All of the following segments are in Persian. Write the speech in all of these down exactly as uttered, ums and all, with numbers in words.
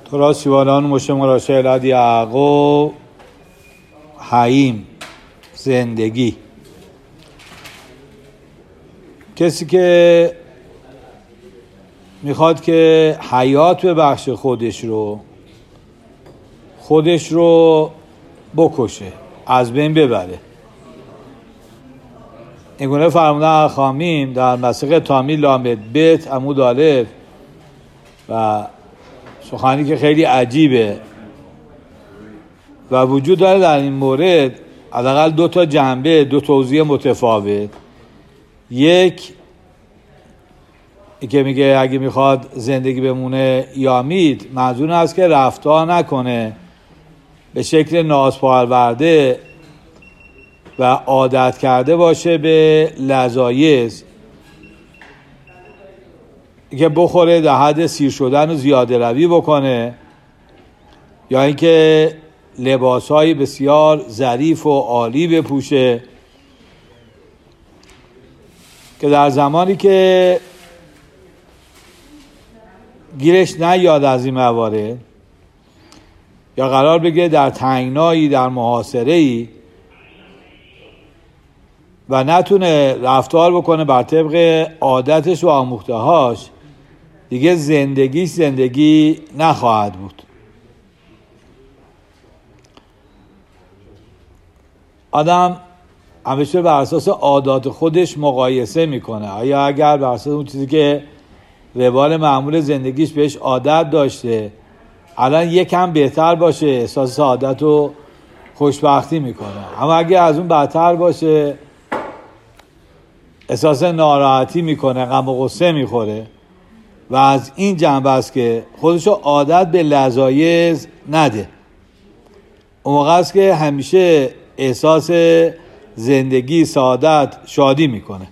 تورا سیوالان مشه مراشه الهد یعقوب حیم زندگی. کسی که میخواد که حیات ببخش خودش رو خودش رو بکشه، از بین ببره. اینگونه فرمودن اخامیم در مسیح تامی لامد بیت عمود الف و سخنی که خیلی عجیبه و وجود داره در این مورد حداقل دو تا جنبه، دو توضیح متفاوت. یک ای که میگه اگه میخواد زندگی بمونه یا میت، منظور است که رفتار نکنه به شکل نازپرورده و عادت کرده باشه به لذایذ که بخوره، در حد سیر شدن و زیاده روی بکنه، یا اینکه لباسهای بسیار ظریف و عالی بپوشه که در زمانی که گیرش نیاد از این موارد یا قرار بگیره در تنگنایی، در محاصره‌ای و نتونه رفتار بکنه بر طبق عادتش و آموخته‌هاش، دیگه زندگیش زندگی نخواهد بود. آدم همیشه بر اساس عادات خودش مقایسه میکنه. آیا اگر بر اساس اون چیزی که روال معمول زندگیش بهش عادت داشته الان یکم بهتر باشه، احساس سعادت و خوشبختی میکنه، اما اگر از اون بدتر باشه احساس ناراحتی میکنه، غم و غصه میخوره. و از این جنبه است که خودشو عادت به لذایذ نده. اون موقع است که همیشه احساس زندگی، سعادت، شادی میکنه.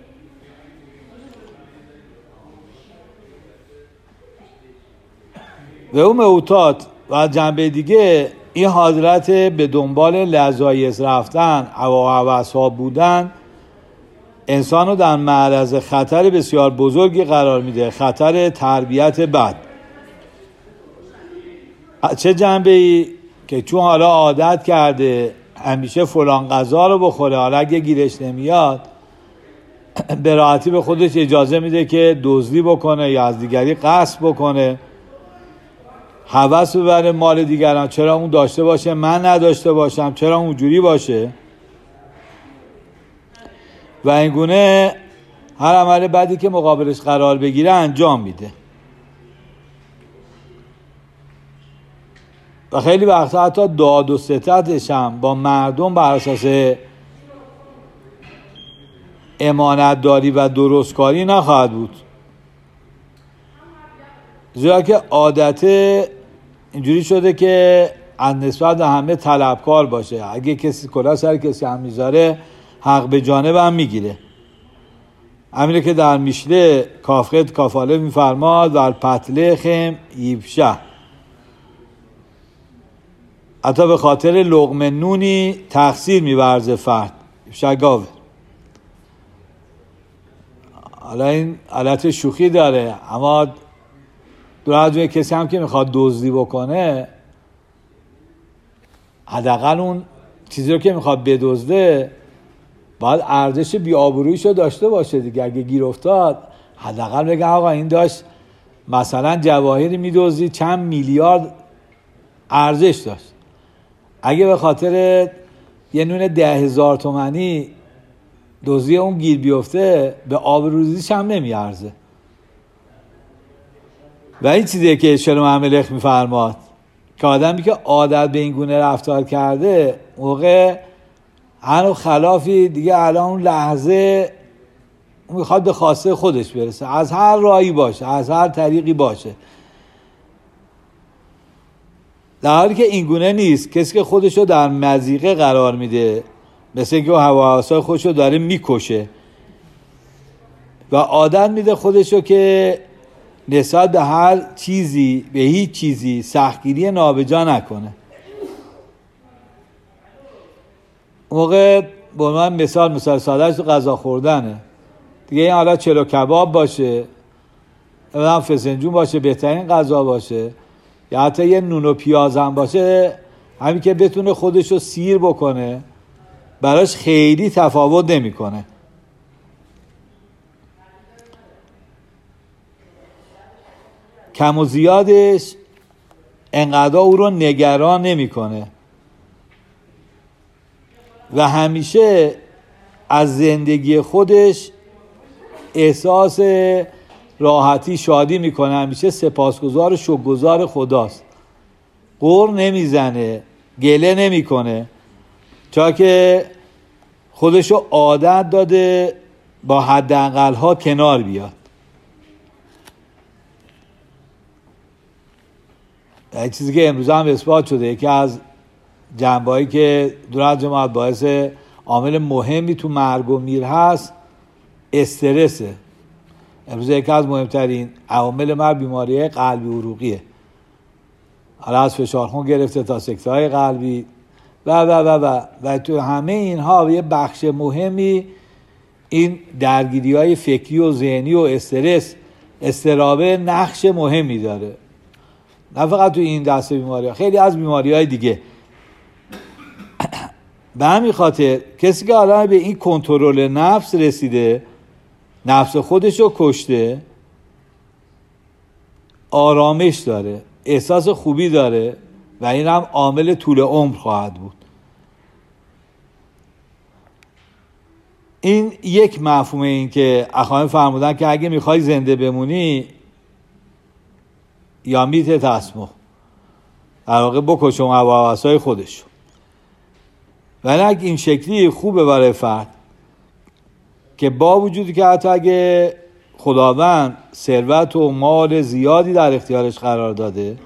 و اون معوتات و جنبه دیگه این حضرت به دنبال لذایذ رفتن، هوا و هوس‌ها بودن، انسان رو در معرض خطر بسیار بزرگی قرار میده، خطر تربیت بد. چه جنبه‌ای؟ که چون حالا عادت کرده همیشه فلان غذا رو بخوره، حالا اگه گیرش نمیاد به راحتی به خودش اجازه میده که دزدی بکنه یا از دیگری غصب بکنه، هوس ببره مال دیگران. چرا اون داشته باشه من نداشته باشم؟ چرا اونجوری باشه؟ و اینگونه هر عمل بدی که مقابلش قرار بگیره انجام میده. و خیلی وقتا حتی داد و ستدش هم با مردم بر اساس امانت داری و درستکاری نخواهد بود، زیرا که عادت اینجوری شده که از نسبت به همه طلبکار باشه. اگه کسی کلا سر کسی هم میذاره حق به جانب هم میگیره. همینه که در میشله کافخت کافاله میفرماد و الپتلخم یبشه، حتی به خاطر لقمه نونی تقصیر میورزه فرد. شگاوه. حالا این حالت شوخی داره، اما در کسی هم که میخواد دزدی بکنه، حداقل اون چیزی رو که میخواد بدزده باید ارزش بی‌آبروییشو داشته باشه دیگه. اگه گیر افتاد حداقل بگه آقا این داشت مثلا جواهری میدزدید چند میلیارد ارزش داشت، اگه به خاطر یه نون ده هزار تومنی دزدی اون گیر بیفته به آبروریزیش هم نمیارزه. و این چیزیه که شلوم الملک میفرماد که آدمی که عادت به این گونه رفتار کرده موقع هنو خلافی دیگه الان اون لحظه میخواد به خواسته خودش برسه، از هر راهی باشه، از هر طریقی باشه، در حالی که این گونه نیست. کسی که خودشو در مضیقه قرار میده، مثل اینکه هواسای خودشو داره میکشه و عادت میده خودشو که نسبت به هر چیزی، به هیچ چیزی سختگیری نابجا نکنه. موقع به عنوان مثال مثال سادهش تو غذا خوردنه دیگه. این حالا چلو کباب باشه، نمیدونم فسنجون باشه، بهترین غذا باشه، یا حتی یه نون و پیاز هم باشه، همین که بتونه خودش رو سیر بکنه براش خیلی تفاوت نمیکنه. کم و زیادش انقدر او رو نگران نمیکنه و همیشه از زندگی خودش احساس راحتی شادی میکنه، همیشه سپاسگزار و شکرگزار خداست، غر نمیزنه، گله نمیکنه، چون که خودشو عادت داده با حداقل ها کنار بیاد. یک چیزی که امروز هم اثبات شده، یکی از جنبه‌هایی که دور از جماعت باعث عامل مهمی تو مرگ و میر هست استرسه. امروز یکی از مهمترین عوامل مرگ بیماری قلبی عروقیه، حالا از فشار خون گرفته تا سکته‌های قلبی و و و و و تو همه اینها یه بخش مهمی این درگیری‌های فکری و ذهنی و استرس استرابه نقش مهمی داره، نه فقط تو این دسته بیماری‌ها، خیلی از بیماری‌های دیگه. به همین خاطر کسی که الان به این کنترل نفس رسیده، نفس خودش رو کشته، آرامش داره، احساس خوبی داره و این هم عامل طول عمر خواهد بود. این یک مفهومه، این که اخوان فرمودن که اگه میخوای زنده بمونی یا میته تسمو، در واقع بکشم هواوسای خودشو. ولی اگه این شکلی خوبه برای فرد که با وجودی که حتی اگه خداوند ثروت و مال زیادی در اختیارش قرار داده،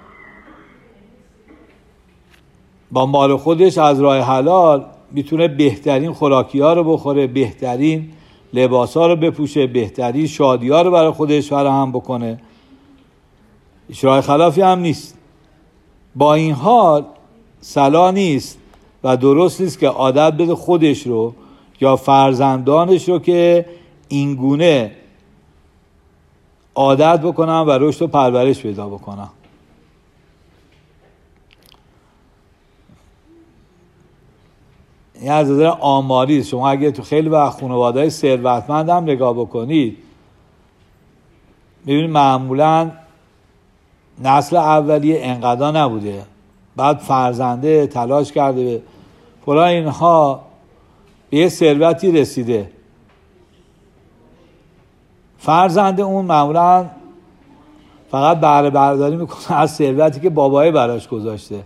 با مال خودش از راه حلال میتونه بهترین خوراکی ها رو بخوره، بهترین لباس ها رو بپوشه، بهترین شادی ها رو برای خودش فراهم بکنه، هیچ راه خلافی هم نیست. با این حال صلاح نیست و درست نیست که عادت بده خودش رو یا فرزندانش رو که اینگونه عادت بکنن و رشد و پرورش پیدا بکنن. این از نظر آماری، شما اگه تو خیلی وقت خانواده‌های ثروتمند هم نگاه بکنید، میبینید معمولاً نسل اولیه انقدر نبوده، بعد فرزنده تلاش کرده فلان، اینها به یه ثروتی رسیده، فرزنده اون معمولاً فقط بهره برداری میکنه از ثروتی که بابای براش گذاشته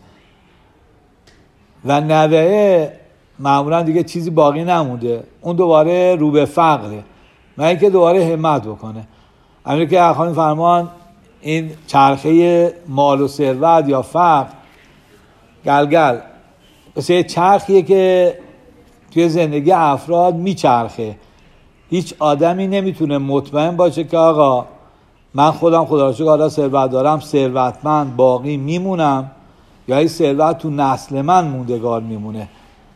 و نوه معمولاً دیگه چیزی باقی نمونده، اون دوباره رو به فقره، نه اینکه دوباره همت بکنه. همین که اخوان فرمان این چرخه مال و ثروت یا فقر گلگل مثل چرخیه که توی زندگی افراد میچرخه. هیچ آدمی نمیتونه مطمئن باشه که آقا من خودم خدا را شکر حالا ثروت دارم، ثروتمند باقی میمونم یا این ثروت تو نسل من موندگار میمونه.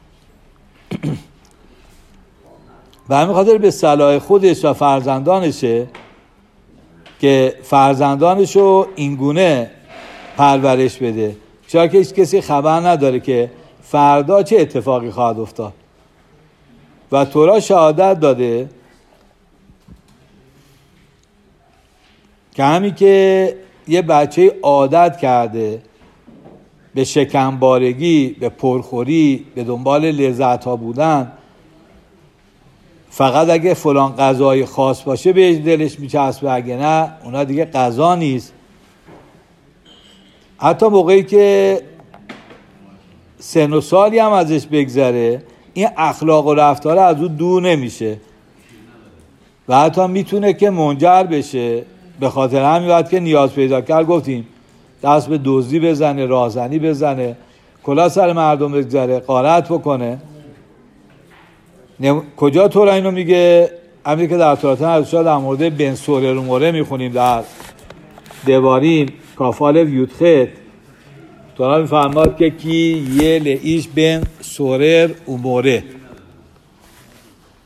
و همین خاطر به صلاح خودش و فرزندانشه که فرزندانشو اینگونه پرورش بده، چرا که هیچ کسی خبر نداره که فردا چه اتفاقی خواهد افتاد. و تورا شهادت داده که همین که یه بچه عادت کرده به شکمبارگی، به پرخوری، به دنبال لذت ها بودن، فقط اگه فلان غذای خاص باشه به دلش میچسبه، اگه نه اونا دیگه غذا نیست. حتی موقعی که سن و سالی هم ازش بگذره، این اخلاق و رفتار از او دور نمیشه و حتی میتونه که منجر بشه. به خاطر همین وقت که نیاز پیدا کرد گفتیم دست به دزدی بزنه، راهزنی بزنه، کلا سر مردم بگذره، غارت بکنه. نم... کجا تورا اینو میگه؟ همین که در توراتن ازشا در مورد بن سوره رو موره میخونیم در دواریم کافال ویوتخت. تورا میفرماد که کی یه لئیش بن سوره اوموره،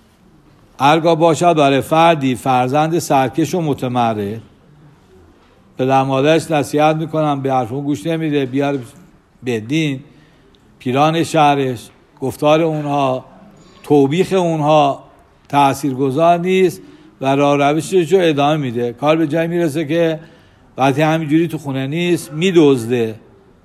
هرگاه باشد برای فردی فرزند سرکش و متمرد پدر مادرش نصیحت میکنن، به حرف اون گوش نمیده، بیار به دین. پیران شهرش، گفتار اونها، توبیخ اونها تاثیرگذار نیست و راه روشش رو ادامه میده. کار به جای میرسه که وقتی همینجوری تو خونه نیست میدزده،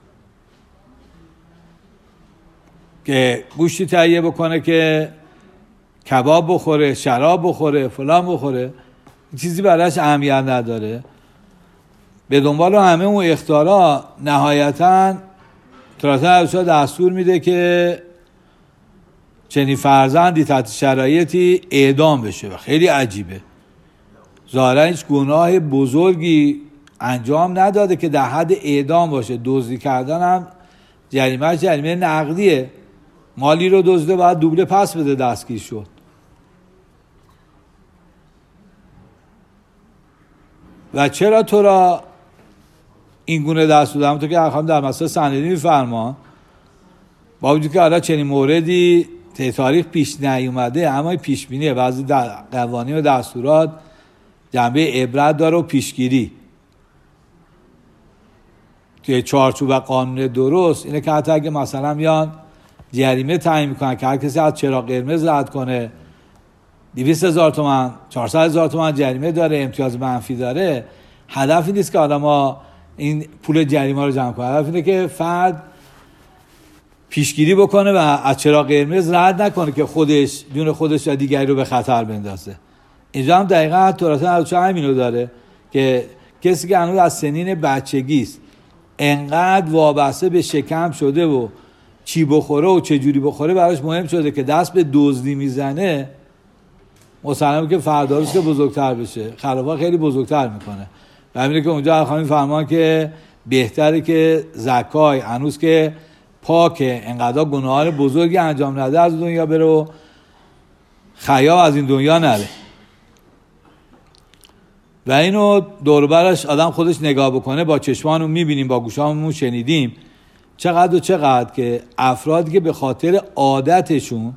که گوشتی تهیه بکنه که کباب بخوره، شراب بخوره، فلان بخوره، چیزی براش اهمیت نداره. به دنبال همه اون اخطارا نهایتاً تراتن ارشاد دستور میده که چنین فرزندی تحت شرایطی اعدام بشه و خیلی عجیبه. ظاهرا هیچ گناه بزرگی انجام نداده که در حد اعدام باشه. دزدی کردن هم جریمه جریمه نقدیه، مالی رو دزده باید دوبله پس بده دستگیر شد. و چرا تو را این گونه دستور دادم؟ تو که اخوان در مسئله سندی میفرمان با وجود که حالا چنین موردی تاریخ پیش نیومده، اما پیش بینیه. بعضی قوانین و دستورات جنبه عبرت داره و پیشگیری. توی چارچوب قانون درست اینه که حتی اگه مثلا میان جریمه تعیین میکنن که هر کسی از چراغ قرمز رد کنه دویست هزار تومان، چهارصد هزار تومان جریمه داره، امتیاز منفی داره، هدفی نیست که آدما این پول جریمه رو جمع کنه. هدف اینه که فرد پیشگیری بکنه و از چراغ قرمز رد نکنه که خودش جون خودش یا دیگری رو به خطر بندازه. اینجا هم دقیقاً تراتن ارشاد همینو داره که کسی که هنوز از سنین بچگی است انقدر وابسته به شکم شده و چی بخوره و چه جوری بخوره براش مهم شده که دست به دزدی میزنه، مسلمه که فردا روز که بزرگتر بشه خرابا خیلی بزرگتر میکنه. و همینه که اونجا خانم فرمان که بهتره که زکای هنوز که پاکه، انقدر گناهان بزرگی انجام نده از دنیا بره و خیاب از این دنیا نره. و اینو دور برش آدم خودش نگاه بکنه، با چشمانو میبینیم، با گوشامون شنیدیم چقدر و چقدر که افرادی که به خاطر عادتشون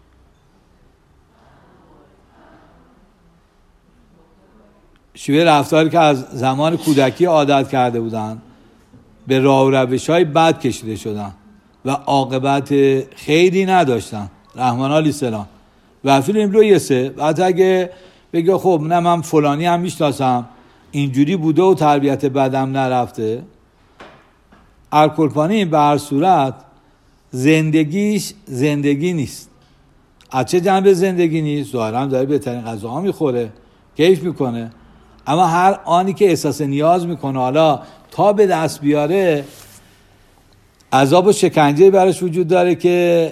شیوه رفتاری که از زمان کودکی عادت کرده بودن به راه و روش‌های بد کشیده شدن و عاقبت خیری نداشتن، رحمان علیه السلام. و فیلم رو یسه بعد اگه بگه خب نه من فلانی هم میشناسم اینجوری بوده و تربیت بدم نرفته، الکلپانی به هر صورت زندگیش زندگی نیست. از چه جنبه زندگی نیست؟ ظاهرا داره بهترین غذاها میخوره، کیف میکنه، اما هر آنی که احساس نیاز میکنه حالا تا به دست بیاره عذاب و شکنجه براش وجود داره که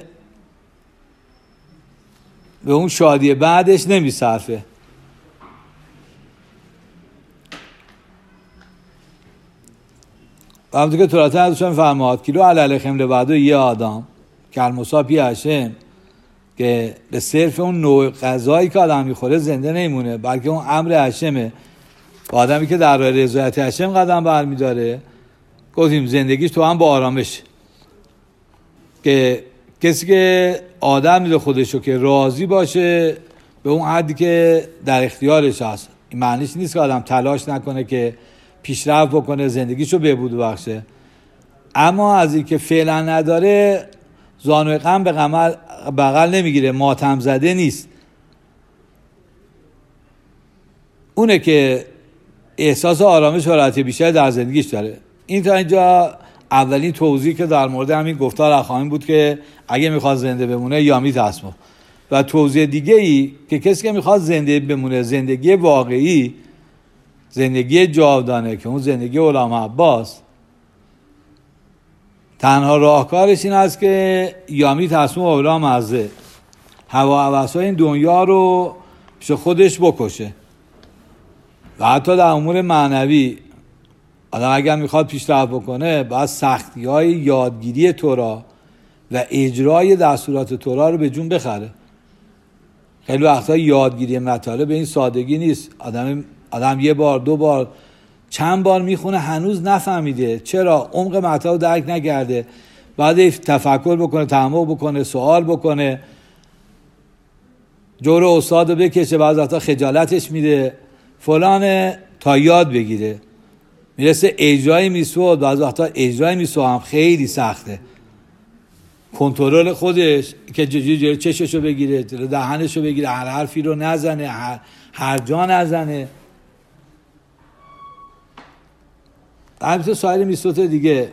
به اون شادی بعدش نمیصرفه. و همونطور که تراتن ازشان فرماد کیلو علیه خمل بعدو یه آدم که المصابی هشم، که به صرف اون نوع غذایی که آدم میخوره زنده نمیمونه، بلکه اون امر هشمه. با آدمی که در راه رضایت هشم قدم برمیداره گفتیم زندگیش تو هم با آرامش، که کسی که آدم میده خودشو که راضی باشه به اون حدی که در اختیارش هست. این معنیش نیست که آدم تلاش نکنه که پیشرفت بکنه، زندگیشو بهبود بخشه، اما از این که فعلا نداره زانوی غم به غم بغل نمیگیره، ماتم زده نیست. اونه که احساس آرامش و راحتی بیشتر در زندگیش داره. این تا اینجا اولین توضیح که در مورد همین گفتار اخوانی بود که اگه میخواد زنده بمونه یا میتسمه. و توضیح دیگه ای که کسی که میخواد زنده بمونه، زندگی واقعی، زندگی جاودانه که اون زندگی علامه عباس، تنها راهکارش این است که یا میتسمه و اولا مزه هوا هوسای این دنیا رو پیش خودش بکشه. و حتی در امور معنوی آدم اگر میخواد پیشرفت بکنه باید سختی های یادگیری تورا و اجرای دستورات تورا رو به جون بخره. خیلی وقتا یادگیری مطالب به این سادگی نیست. آدم آدم یه بار دو بار چند بار میخونه هنوز نفهمیده، چرا؟ عمق مطلب رو درک نکرده. بعد تفکر بکنه، تعمق بکنه، سوال بکنه، جور استاد رو بکشه، بعضی وقتا خجالتش میده فلانه تا یاد بگیره. میرسه اجرای میسوا، بعضی وقتا اجرای میسوا هم خیلی سخته. کنترل خودش که جلوی چششو بگیره، جلوی دهنشو بگیره، هر حرفی رو نزنه، هر, هر جا نزنه. البته سایر میسوت دیگه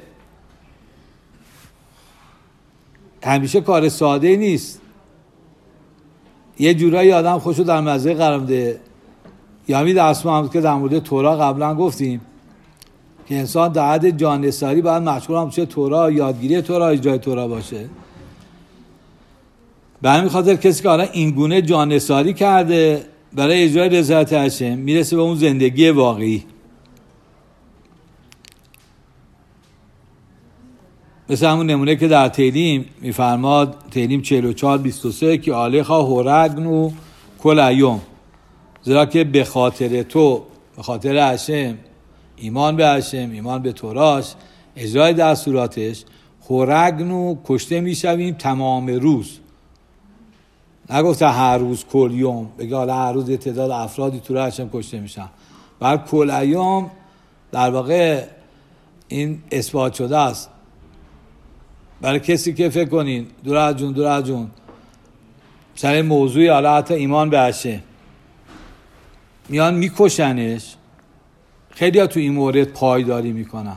همیشه کار ساده نیست. یه جورایی آدم خوشو در مزه قرار میده. یا همین درس ما هم که در مورد تورا قبلا گفتیم که انسان در حد جان نثاری باید مشغول هم چه تورا، یادگیری تورا، اجرای تورا باشه. به همین خاطر کسی که حالا این گونه جان نثاری کرده برای اجرای رضایت هشم میرسه به اون زندگی واقعی. مثل همون نمونه که در تیلیم میفرماد، تیلیم چهل و چهار بیست و سه که آلیخا هورگنو کل ایوم، زیرا که به خاطر تو، به خاطر هشم، ایمان به هشم، ایمان به توراش، اجرای دستوراتش، هورگنو کشته میشویم تمام روز. نگفته هر روز کل یوم، بگه حالا هر روز تعداد افرادی تو راه هشم کشته میشن. بر کل ایوم در واقع این اثبات شده است. برای کسی که فکر کنین دور از جون دور از جون سر موضوعی حالا حتی ایمان به هشم میان میکشنش، خیلی ها تو این مورد پایداری میکنن.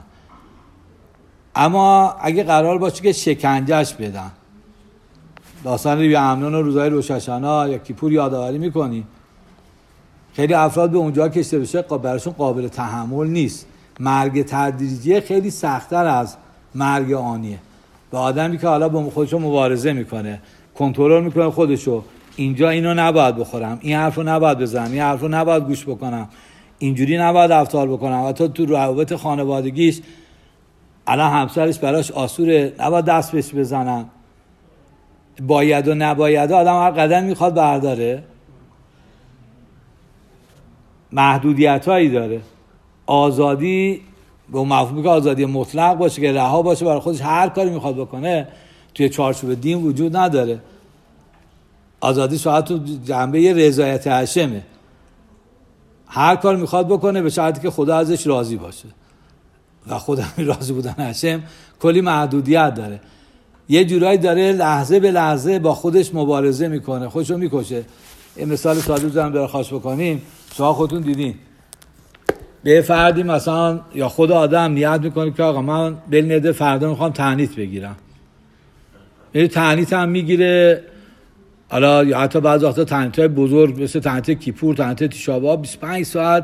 اما اگه قرار باشه که شکنجهش بدن، داستان ریوی امنون و روزهای روششانا یا کیپور یادآوری میکنی، خیلی افراد به اونجا کشته بشه براشون قابل تحمل نیست. مرگ تدریجی خیلی سخت‌تر از مرگ آنیه. به آدمی که حالا با خودشو مبارزه میکنه، کنترل میکنه خودشو، اینجا اینو نباید بخورم، این حرفو نباید بزنم، این حرفو نباید گوش بکنم، اینجوری نباید رفتار بکنم. حتی تو روابط خانوادگیش الان همسرش براش آسوره، نباید دست بهش بزنم، باید و نباید. آدم هر قدم میخواد برداره، محدودیت هایی داره. آزادی به مفهومی که آزادی مطلق باشه که رها باشه برای خودش هر کاری میخواد بکنه توی چارچوب دین وجود نداره. آزادی شاید تو جنبه رضایت هشمه، هر کار میخواد بکنه به شرطی که خدا ازش راضی باشه و خدا راضی بودن هشم کلی محدودیت داره. یه جورایی داره لحظه به لحظه با خودش مبارزه میکنه، خودشو میکشه. یه مثال ساده بزنم برای خواهش بکنیم، شما خودتون دیدین به فردی مثلا یا خود آدم نیت میکنه که آقا من بلنده فردا میخوام تعنیت بگیرم، یعنی تعنیت هم میگیره. حالا یا حتی بعضی وقتا تعنیت‌های بزرگ مثل تعنیت کیپور، تعنیت تیشابا بیست و پنج ساعت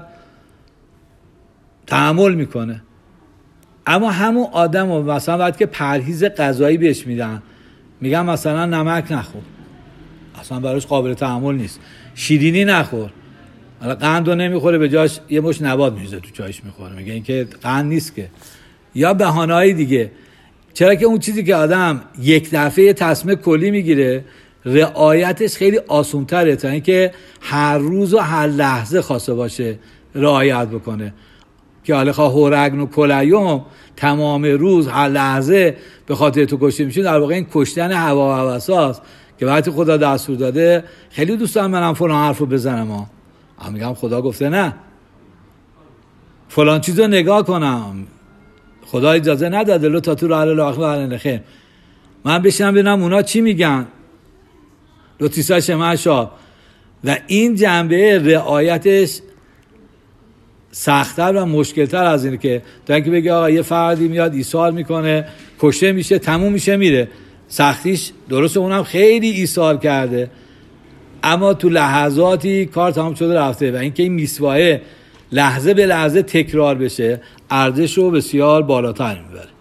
تحمل میکنه. اما همون آدم رو مثلا وقتی که پرهیز غذایی بهش میدن، میگن مثلا نمک نخور، اصلا براش قابل تحمل نیست. شیرینی نخور، حالا قند رو نمیخوره، به جاش یه مش نبات میزه تو چایش میخوره، میگه این که قند نیست که. یا بهانه‌های دیگه. چرا که اون چیزی که آدم یک دفعه تصمیم کلی میگیره رعایتش خیلی آسان‌تره تا اینکه هر روز و هر لحظه خواسته باشه رعایت بکنه. که حالا خواه هورگن و کلیوم تمام روز هر لحظه به خاطر تو کشته میشه، در واقع این کشتن هوا و هوساست که وقتی خدا دستور داده. خیلی دوست دارم منم فلان حرفو بزنم، ها اما میگم خدا گفته نه، فلان چیزو نگاه کنم، خدا اجازه نداده. لو تا تو راه الاخر و اهل خیر من بشینم ببینم اونا چی میگن، لطیسا شمعشا. و این جنبه رعایتش سخت‌تر و مشکل‌تر از اینه که تا اینکه بگه آقا یه فردی میاد ایثار میکنه، کشته میشه، تموم میشه، میره. سختیش درسته اونم خیلی ایثار کرده، اما تو لحظاتی کار تمام شده رفته. و اینکه این میسواه لحظه به لحظه تکرار بشه ارزش رو بسیار بالاتر میبره.